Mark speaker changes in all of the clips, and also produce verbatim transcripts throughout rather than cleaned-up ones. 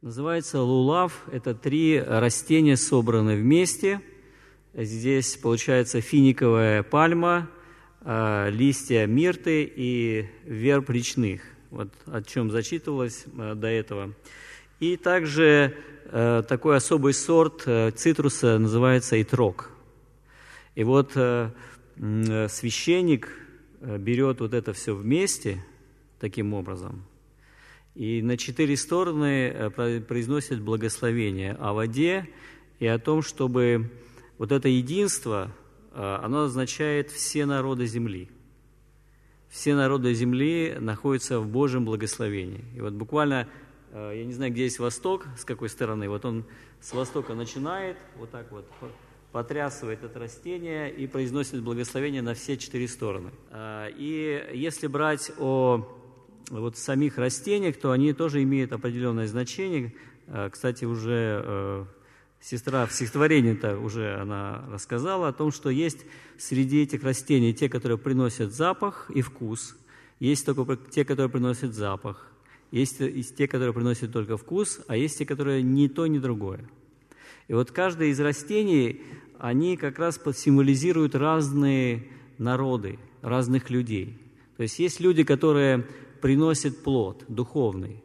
Speaker 1: Называется лулав. Это три растения, собраны вместе. Здесь получается финиковая пальма, листья мирты и верб речных. Вот о чем зачитывалось до этого. И также такой особый сорт цитруса называется итрок. И вот священник берет вот это все вместе таким образом, и на четыре стороны произносит благословение о воде и о том, чтобы вот это единство, оно означает все народы земли. Все народы земли находятся в Божьем благословении. И вот буквально, я не знаю, где есть восток, с какой стороны, вот он с востока начинает, вот так вот потрясывает это растение и произносит благословение на все четыре стороны. И если брать о вот самих растениях, то они тоже имеют определенное значение. Кстати, уже сестра в стихотворении-то уже она рассказала о том, что есть среди этих растений те, которые приносят запах и вкус, есть только те, которые приносят запах, есть те, которые приносят только вкус, а есть те, которые ни то, ни другое. И вот каждое из растений, они как раз символизируют разные народы, разных людей. То есть есть люди, которые приносят плод духовный,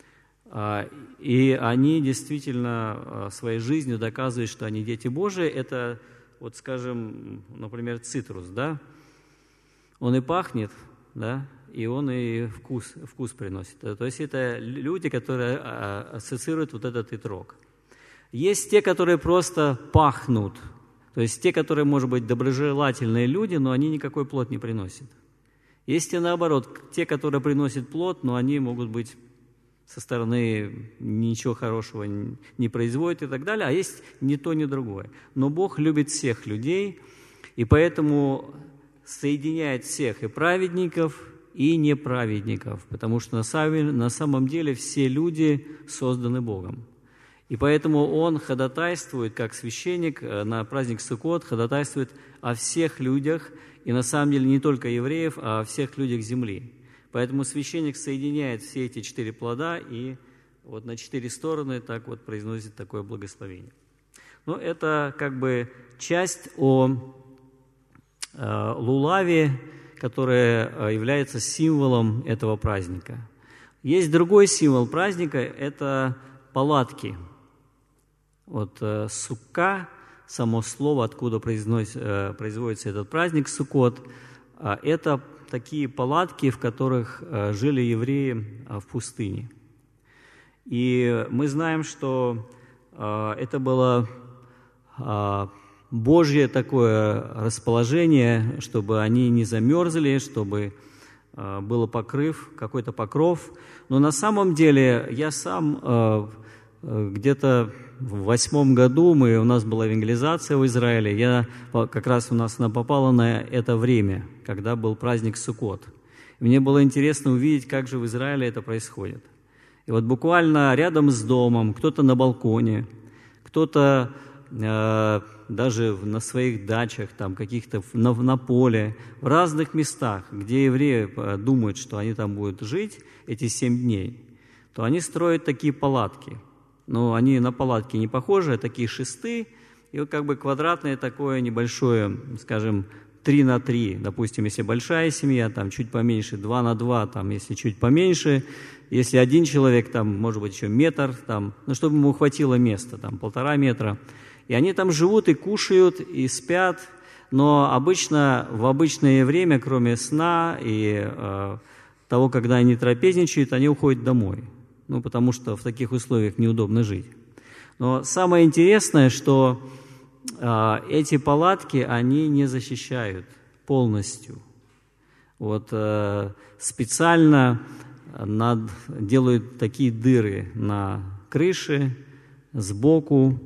Speaker 1: и они действительно своей жизнью доказывают, что они дети Божии. Это, вот скажем, например, цитрус, да? Он и пахнет, да, и он и вкус, вкус приносит. То есть это люди, которые ассоциируют вот этот итрок. Есть те, которые просто пахнут, то есть те, которые, может быть, доброжелательные люди, но они никакой плод не приносят. Есть и наоборот, те, которые приносят плод, но они могут быть со стороны ничего хорошего не производят и так далее, а есть ни то, ни другое. Но Бог любит всех людей, и поэтому соединяет всех, и праведников, и неправедников, потому что на самом деле все люди созданы Богом. И поэтому он ходатайствует, как священник на праздник Суккот, ходатайствует о всех людях, и на самом деле не только евреев, а о всех людях земли. Поэтому священник соединяет все эти четыре плода и вот на четыре стороны так вот произносит такое благословение. Ну, это как бы часть о э, лулаве, которая является символом этого праздника. Есть другой символ праздника – это палатки. Вот э, сукка, само слово, откуда производится этот праздник Суккот, э, это такие палатки, в которых э, жили евреи э, в пустыне. И мы знаем, что э, это было э, Божье такое расположение, чтобы они не замерзли, чтобы э, был покрыв, какой-то покров. Но на самом деле я сам э, где-то в восьмом году мы, у нас была евангелизация в Израиле, я, как раз у нас она попала на это время, когда был праздник Суккот. И мне было интересно увидеть, как же в Израиле это происходит. И вот буквально рядом с домом, кто-то на балконе, кто-то э, даже на своих дачах, там, каких-то на, на поле, в разных местах, где евреи думают, что они там будут жить эти семь дней, то они строят такие палатки. Но они на палатки не похожи, а такие шесты, и вот как бы квадратное такое небольшое, скажем, три на три, допустим, если большая семья, там чуть поменьше, два на два, там, если чуть поменьше, если один человек, там, может быть, еще метр, там, ну, чтобы ему хватило места, там, полтора метра. И они там живут и кушают, и спят, но обычно, в обычное время, кроме сна и э, того, когда они трапезничают, они уходят домой. Ну, потому что в таких условиях неудобно жить. Но самое интересное, что э, эти палатки, они не защищают полностью. Вот э, специально над, делают такие дыры на крыше, сбоку,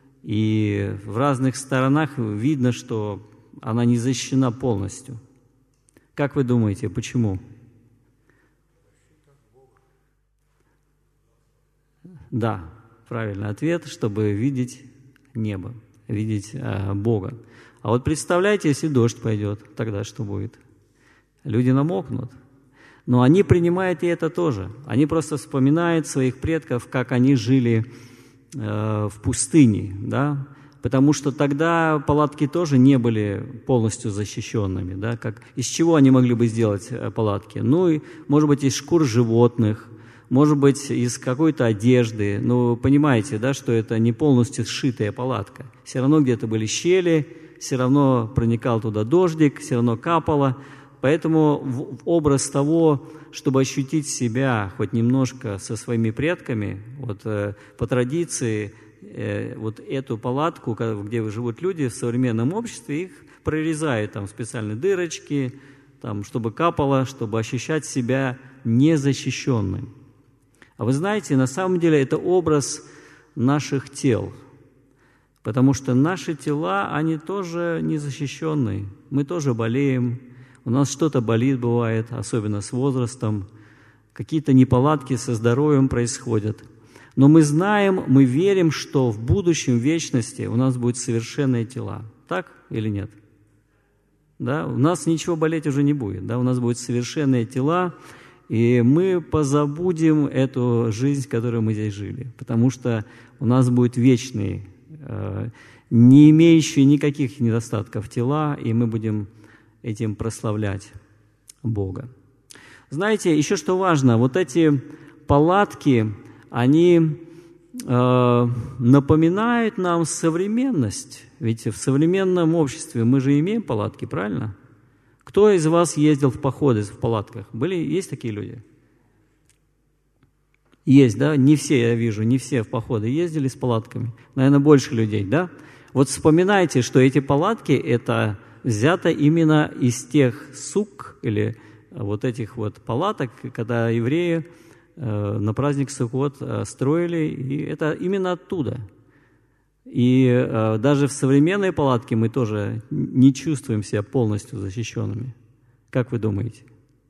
Speaker 1: и в разных сторонах видно, что она не защищена полностью. Как вы думаете, почему? Да, правильный ответ, чтобы видеть небо, видеть э, Бога. А вот представляете, если дождь пойдет, тогда что будет? Люди намокнут. Но они принимают и это тоже. Они просто вспоминают своих предков, как они жили э, в пустыне, да? Потому что тогда палатки тоже не были полностью защищенными. Да? Как, из чего они могли бы сделать палатки? Ну, и, может быть, из шкур животных, может быть, из какой-то одежды. Но понимаете, да, что это не полностью сшитая палатка. Все равно где-то были щели, все равно проникал туда дождик, все равно капало. Поэтому в образ того, чтобы ощутить себя хоть немножко со своими предками, вот, по традиции, вот эту палатку, где живут люди в современном обществе, их прорезают там специальные дырочки, там, чтобы капало, чтобы ощущать себя незащищенным. А вы знаете, на самом деле это образ наших тел, потому что наши тела, они тоже незащищенные. Мы тоже болеем, у нас что-то болит, бывает, особенно с возрастом, какие-то неполадки со здоровьем происходят. Но мы знаем, мы верим, что в будущем, в вечности у нас будут совершенные тела. Так или нет? Да? У нас ничего болеть уже не будет. Да? У нас будут совершенные тела, и мы позабудем эту жизнь, которую мы здесь жили. Потому что у нас будут вечные, э, не имеющие никаких недостатков тела, и мы будем этим прославлять Бога. Знаете, еще что важно, вот эти палатки, они э, напоминают нам современность. Ведь в современном обществе мы же имеем палатки, правильно? Кто из вас ездил в походы в палатках? Были, есть такие люди? Есть, да? Не все, я вижу, не все в походы ездили с палатками. Наверное, больше людей, да? Вот вспоминайте, что эти палатки, это взято именно из тех сук или вот этих вот палаток, когда евреи на праздник Суккот строили, и это именно оттуда. И э, даже в современной палатке мы тоже не чувствуем себя полностью защищенными. Как вы думаете?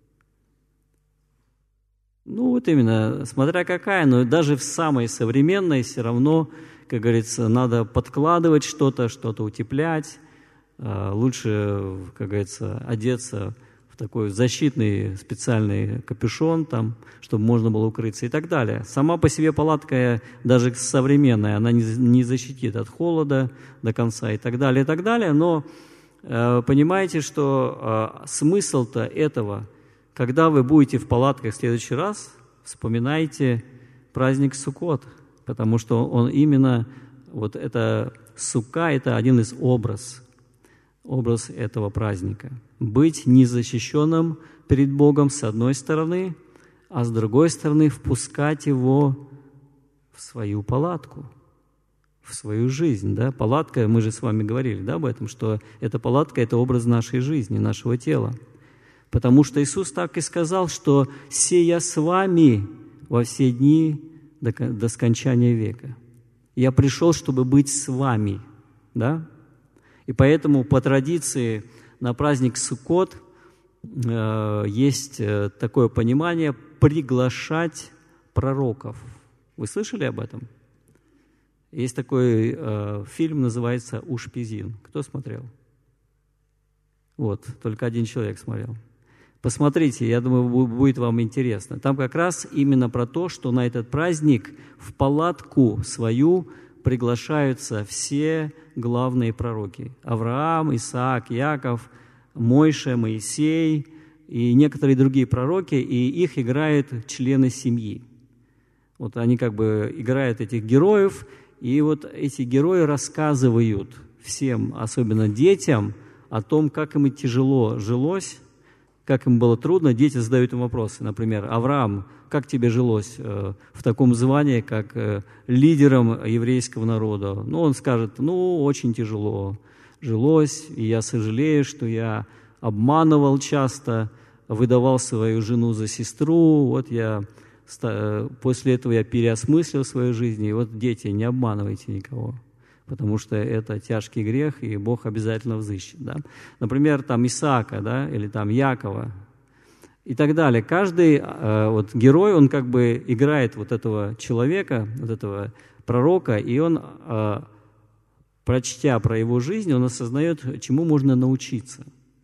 Speaker 1: Ну вот именно, смотря какая, но даже в самой современной все равно, как говорится, надо подкладывать что-то, что-то утеплять. Э, лучше, как говорится, одеться такой защитный специальный капюшон, там, чтобы можно было укрыться и так далее. Сама по себе палатка, даже современная, она не, не защитит от холода до конца и так далее, и так далее. Но э, понимаете, что э, смысл-то этого, когда вы будете в палатках в следующий раз, вспоминайте праздник Суккот, потому что он именно, вот это сука, это один из образов, образ этого праздника. Быть незащищенным перед Богом с одной стороны, а с другой стороны впускать Его в свою палатку, в свою жизнь. Да? Палатка, мы же с вами говорили, да, об этом, что эта палатка – это образ нашей жизни, нашего тела. Потому что Иисус так и сказал, что «сея с вами во все дни до, до скончания века». Я пришел, чтобы быть с вами, да? И поэтому по традиции на праздник Суккот э, есть такое понимание приглашать пророков. Вы слышали об этом? Есть такой э, фильм, называется «Ушпизин». Кто смотрел? Вот, только один человек смотрел. Посмотрите, я думаю, будет вам интересно. Там как раз именно про то, что на этот праздник в палатку свою приглашаются все главные пророки. Авраам, Исаак, Яков, Мойша, Моисей и некоторые другие пророки, и их играют члены семьи. Вот они как бы играют этих героев, и вот эти герои рассказывают всем, особенно детям, о том, как им тяжело жилось, как им было трудно. Дети задают им вопросы. Например, Авраам, как тебе жилось э, в таком звании, как э, лидером еврейского народа? Ну, он скажет, ну, очень тяжело жилось, и я сожалею, что я обманывал часто, выдавал свою жену за сестру. Вот я, э, после этого я переосмыслил свою жизнь. И вот, дети, не обманывайте никого, потому что это тяжкий грех, и Бог обязательно взыщет. Да? Например, там Исаака, да, или там Якова и так далее. Каждый э, вот, герой, он как бы играет вот этого человека, вот этого пророка, и он, э, прочтя про его жизнь, он осознает, чему можно научиться.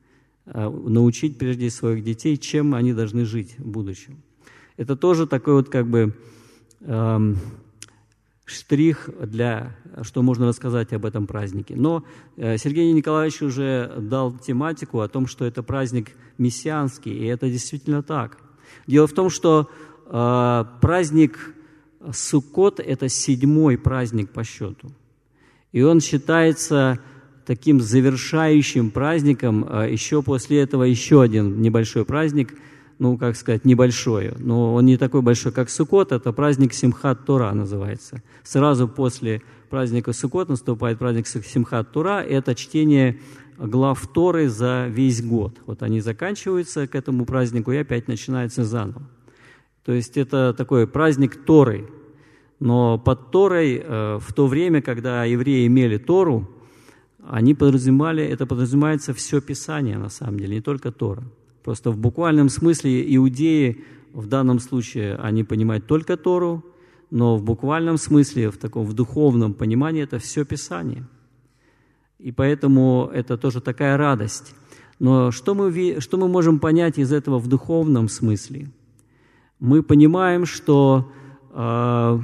Speaker 1: научить прежде своих детей, чем они должны жить в будущем. Это тоже такой вот как бы эм, штрих для, что можно рассказать об этом празднике. Но э, Сергей Николаевич уже дал тематику о том, что это праздник мессианский, и это действительно так. Дело в том, что э, праздник Суккот – это седьмой праздник по счету. И он считается таким завершающим праздником. Еще после этого еще один небольшой праздник, ну, как сказать, небольшой, но он не такой большой, как Суккот, это праздник Симхат Тора называется. Сразу после праздника Суккот наступает праздник Симхат Тора, это чтение глав Торы за весь год. Вот они заканчиваются к этому празднику и опять начинается заново. То есть это такой праздник Торы. Но под Торой э, в то время, когда евреи имели Тору, они подразумевали, это подразумевается все Писание на самом деле, не только Тора. Просто в буквальном смысле иудеи в данном случае, они понимают только Тору, но в буквальном смысле, в таком в духовном понимании, это все Писание. И поэтому это тоже такая радость. Но что мы, что мы можем понять из этого в духовном смысле? Мы понимаем, что э,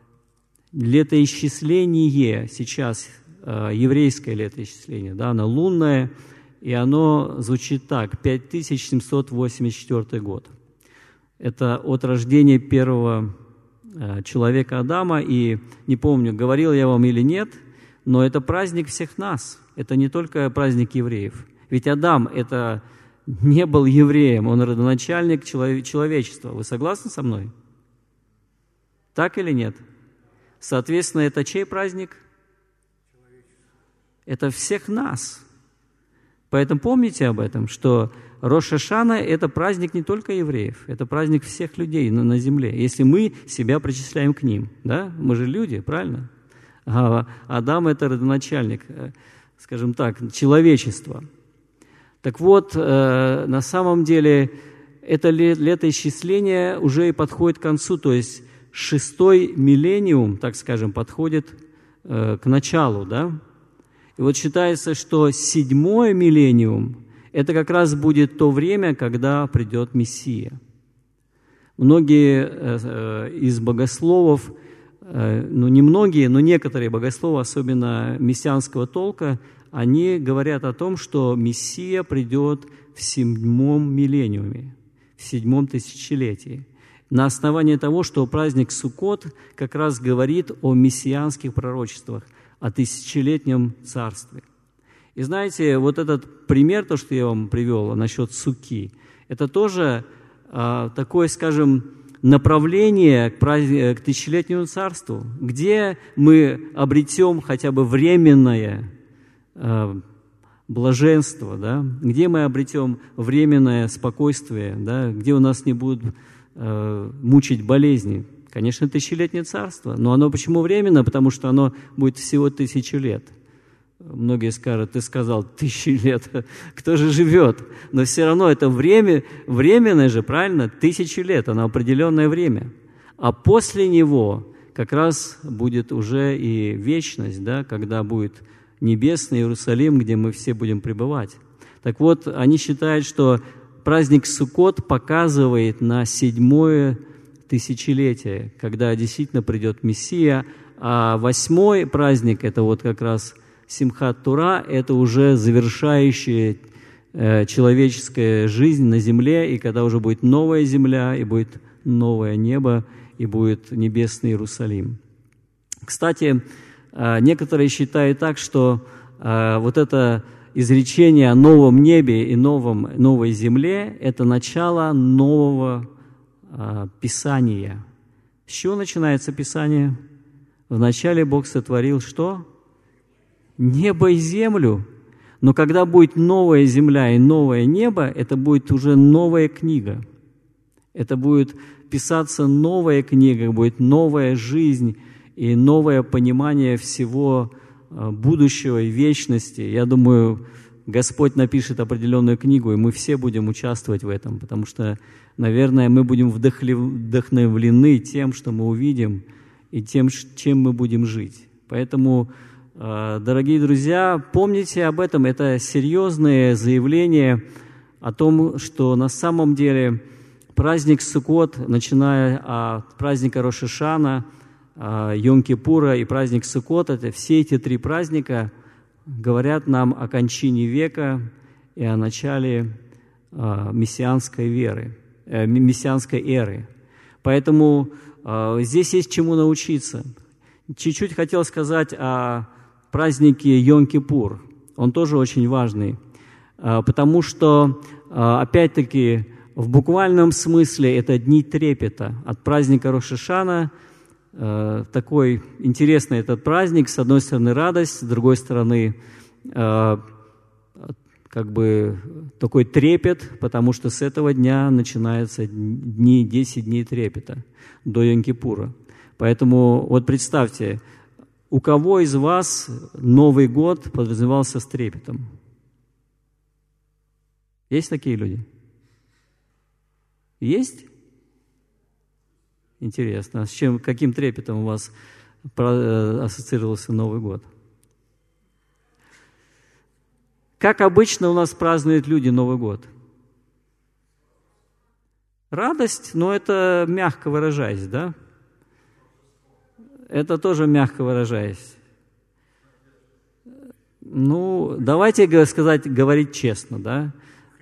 Speaker 1: летоисчисление сейчас, э, еврейское летоисчисление, да, оно лунное, и оно звучит так: пять тысяч семьсот восемьдесят четвёртый год. Это от рождения первого э, человека Адама, и не помню, говорил я вам или нет, но это праздник всех нас, это не только праздник евреев. Ведь Адам – это не был евреем, он родоначальник человечества. Вы согласны со мной? Так или нет? Соответственно, это чей праздник? Это всех нас. Поэтому помните об этом, что Рош ха-Шана – это праздник не только евреев, это праздник всех людей на, на земле, если мы себя причисляем к ним. Да? Мы же люди, правильно? А Адам – это родоначальник, скажем так, человечества. Так вот, э, на самом деле, это летоисчисление уже и подходит к концу, то есть шестой миллениум, так скажем, подходит э, к началу, да? И вот считается, что седьмой миллениум – это как раз будет то время, когда придет Мессия. Многие э, э, из богословов, э, ну не многие, но некоторые богословы, особенно мессианского толка, они говорят о том, что Мессия придет в седьмом миллениуме, в седьмом тысячелетии, на основании того, что праздник Суккот как раз говорит о мессианских пророчествах, о тысячелетнем царстве. И знаете, вот этот пример, то, что я вам привел насчет суки, это тоже а, такое, скажем, направление к, праздник, к тысячелетнему царству, где мы обретем хотя бы временное блаженство, да? Где мы обретем временное спокойствие, да? Где у нас не будут э, мучить болезни. Конечно, тысячелетнее царство, но оно почему временно? Потому что оно будет всего тысячу лет. Многие скажут: ты сказал тысячи лет, кто же живет? Но все равно это время, временное же, правильно? Тысячу лет, оно определенное время. А после него как раз будет уже и вечность, да? Когда будет небесный Иерусалим, где мы все будем пребывать. Так вот, они считают, что праздник Суккот показывает на седьмое тысячелетие, когда действительно придет Мессия, а восьмой праздник, это вот как раз Симхат Тора, это уже завершающая э, человеческая жизнь на земле, и когда уже будет новая земля, и будет новое небо, и будет небесный Иерусалим. Кстати, некоторые считают так, что э, вот это изречение о новом небе и новом, новой земле – это начало нового э, Писания. С чего начинается Писание? Вначале Бог сотворил что? Небо и землю. Но когда будет новая земля и новое небо, это будет уже новая книга. Это будет писаться новая книга, будет новая жизнь, и новое понимание всего будущего и вечности. Я думаю, Господь напишет определенную книгу, и мы все будем участвовать в этом, потому что, наверное, мы будем вдохновлены тем, что мы увидим, и тем, чем мы будем жить. Поэтому, дорогие друзья, помните об этом. Это серьезное заявление о том, что на самом деле праздник Суккот, начиная от праздника Рош ха-Шана, Йом-Кипура и праздник Суккот, это все эти три праздника говорят нам о кончине века и о начале мессианской веры, мессианской эры. Поэтому здесь есть чему научиться. Чуть-чуть хотел сказать о празднике Йом-Кипур. Он тоже очень важный, потому что, опять-таки, в буквальном смысле это дни трепета. От праздника Рош ха-Шана такой интересный этот праздник. С одной стороны радость, с другой стороны как бы такой трепет, потому что с этого дня начинаются дни, десять дней трепета до Йом-Кипура. Поэтому вот представьте, у кого из вас Новый год подразумевался с трепетом? Есть такие люди? Есть? Интересно. А с чем, каким трепетом у вас ассоциировался Новый год? Как обычно у нас празднуют люди Новый год? Радость, но это мягко выражаясь, да? Это тоже мягко выражаясь. Ну, давайте сказать, говорить честно, да?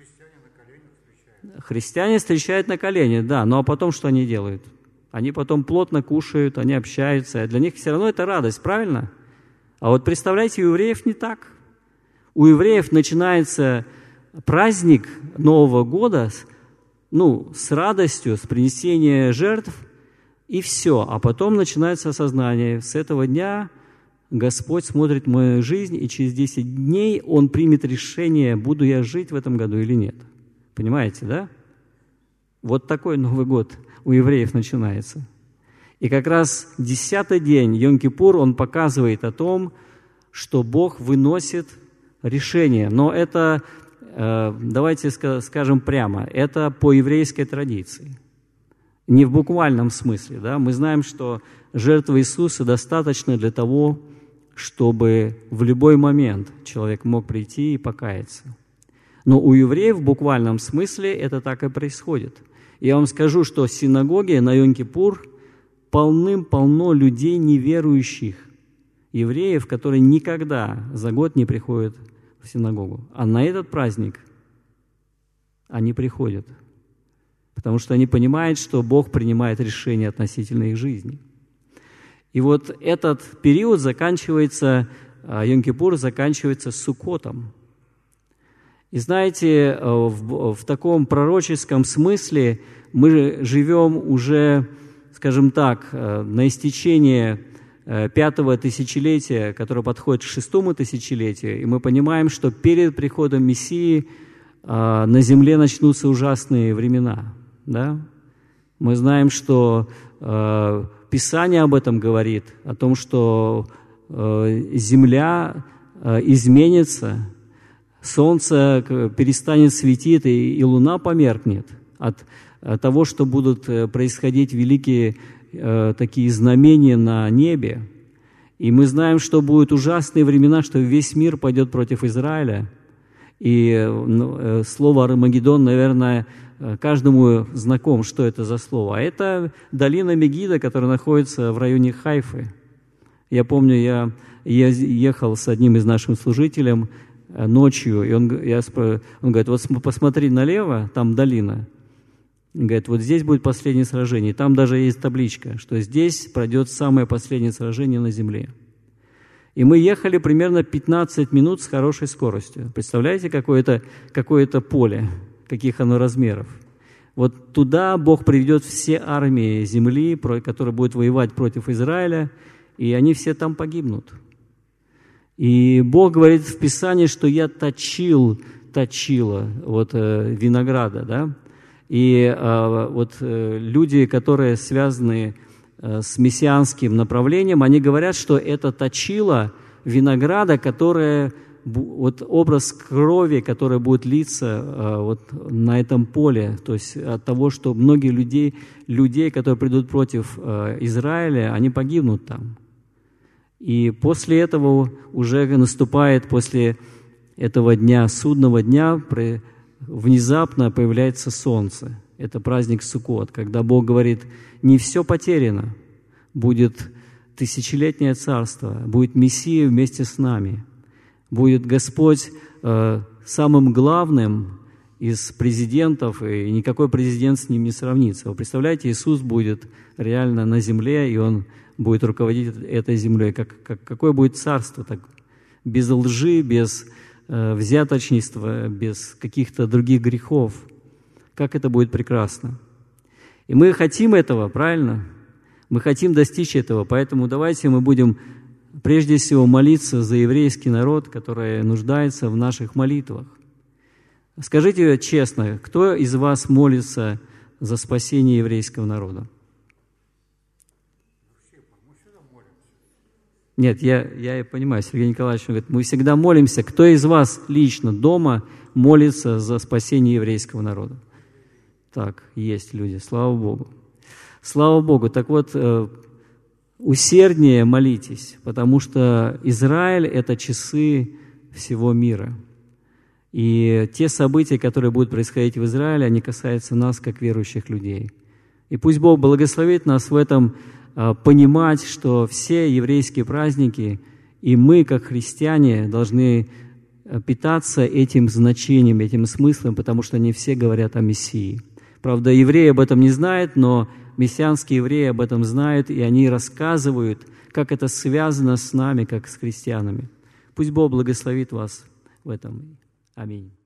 Speaker 1: Христиане встречают на колени, да, ну а потом что они делают? Они потом плотно кушают, они общаются, для них все равно это радость, правильно? А вот представляете, у евреев не так. У евреев начинается праздник Нового года, ну, с радостью, с принесением жертв, и все. А потом начинается осознание. С этого дня Господь смотрит мою жизнь, и через десять дней Он примет решение, буду я жить в этом году или нет. Понимаете, да? Вот такой Новый год у евреев начинается. И как раз десятый день, Йом-Кипур, он показывает о том, что Бог выносит решение. Но это, давайте скажем прямо, это по еврейской традиции. Не в буквальном смысле. Да? Мы знаем, что жертва Иисуса достаточно для того, чтобы в любой момент человек мог прийти и покаяться. Но у евреев в буквальном смысле это так и происходит. Я вам скажу, что в синагоге на Йом-Кипур полным-полно людей неверующих, евреев, которые никогда за год не приходят в синагогу. А на этот праздник они приходят, потому что они понимают, что Бог принимает решения относительно их жизни. И вот этот период заканчивается, Йом-Кипур заканчивается Суккотом. И знаете, в, в таком пророческом смысле мы живем уже, скажем так, на истечение пятого тысячелетия, которое подходит к шестому тысячелетию, и мы понимаем, что перед приходом Мессии на земле начнутся ужасные времена. Да? Мы знаем, что Писание об этом говорит, о том, что земля изменится, солнце перестанет светить, и луна померкнет от того, что будут происходить великие такие знамения на небе. И мы знаем, что будут ужасные времена, что весь мир пойдет против Израиля. И слово «Армагеддон», наверное, каждому знаком, что это за слово. А это долина Мегидо, которая находится в районе Хайфы. Я помню, я ехал с одним из наших служителей ночью, и он, я, он говорит, вот посмотри налево, там долина. Он говорит, вот здесь будет последнее сражение. И там даже есть табличка, что здесь пройдет самое последнее сражение на земле. И мы ехали примерно пятнадцать минут с хорошей скоростью. Представляете, какое-то, какое-то поле, каких оно размеров. Вот туда Бог приведет все армии земли, которые будут воевать против Израиля, и они все там погибнут. И Бог говорит в Писании, что я точил, точила вот, э, винограда, да? И э, вот э, люди, которые связаны э, с мессианским направлением, они говорят, что это точило винограда, которое, вот образ крови, которая будет литься э, вот на этом поле, то есть от того, что многие людей, людей которые придут против э, Израиля, они погибнут там. И после этого уже наступает, после этого дня, судного дня, внезапно появляется солнце. Это праздник Суккот, когда Бог говорит, не все потеряно, будет тысячелетнее царство, будет Мессия вместе с нами, будет Господь э, самым главным из президентов, и никакой президент с ним не сравнится. Вы представляете, Иисус будет реально на земле, и Он будет руководить этой землей. Как, как, какое будет царство, так, без лжи, без э, взяточничества, без каких-то других грехов. Как это будет прекрасно. И мы хотим этого, правильно? Мы хотим достичь этого, поэтому давайте мы будем прежде всего молиться за еврейский народ, который нуждается в наших молитвах. Скажите честно, кто из вас молится за спасение еврейского народа? Нет, я, я и понимаю, Сергей Николаевич говорит, мы всегда молимся. Кто из вас лично дома молится за спасение еврейского народа? Так, есть люди, слава Богу. Слава Богу. Так вот, усерднее молитесь, потому что Израиль – это часы всего мира. И те события, которые будут происходить в Израиле, они касаются нас, как верующих людей. И пусть Бог благословит нас в этом понимать, что все еврейские праздники, и мы, как христиане, должны питаться этим значением, этим смыслом, потому что не все говорят о Мессии. Правда, евреи об этом не знают, но мессианские евреи об этом знают, и они рассказывают, как это связано с нами, как с христианами. Пусть Бог благословит вас в этом. Аминь.